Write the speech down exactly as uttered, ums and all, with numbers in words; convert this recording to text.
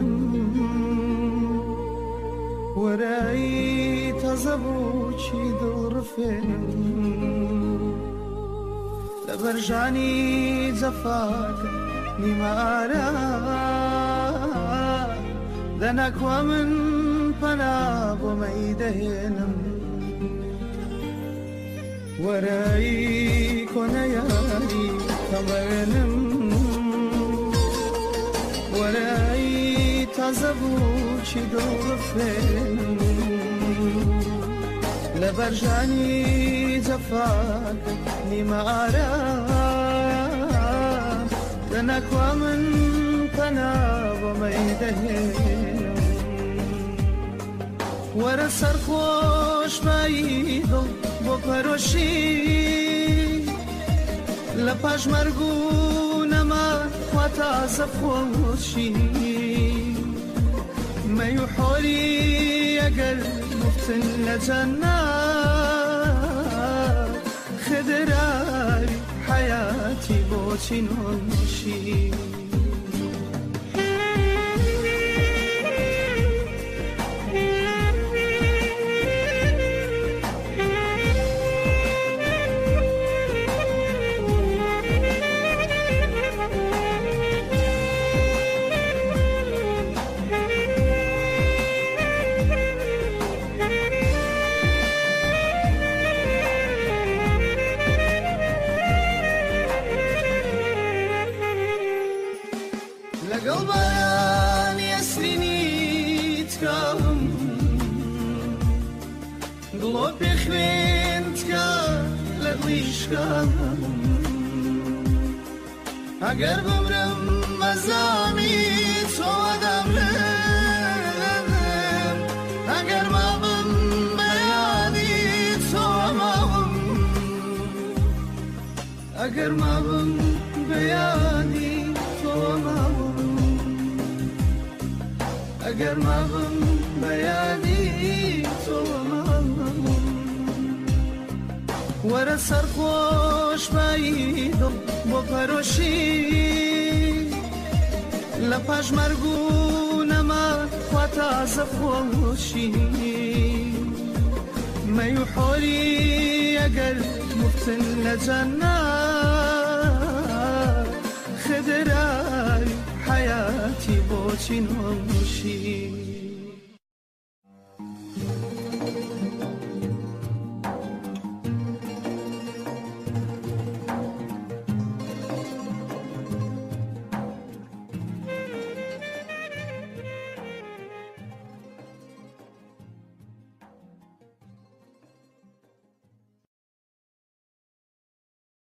وەرایی تازە بووکی دڵڕفێنم لە بەرژانی جەفاکە نیمارە دەناکوە من پەنا بۆ مەیدەهێنم وەرایی کۆنە یاری تەمەێنم وەرایی تازە بووکی دڵڕفێنم لە بەرژانی جەفاک نیمارە دەناکوە من پەنا بۆ مەیدەهێنم وەرە سەرخۆش بایی دڵ بۆ پەرۆشی لە پاش مەرگ و نەما خوا تازە خۆشی مەی و حۆری ئەگەر مفتن لە جەنات خدراری حەیاتی بۆچی نۆشی لەگەڵ بەیانی ئەسرینی تکاوم گڵۆ پێخوێن تکا لە دڵیشکام ئەگەر بمرم مەزامی تۆ دەمرم ئەگەر ماوم بەیانی تۆ ماوم ئەگەر ماوم بەیانی تۆ ماوم ئەگەر ماوم بەیانی تۆ ماوم وەرە سەرخۆش بایی دڵ بۆ پەرۆشی لە پاش مەرگ و نەما خوا تازە خۆشی مەی و حۆری ئەگەر مفتن لە جەنات خدراری حەیاتی بۆچی نۆشی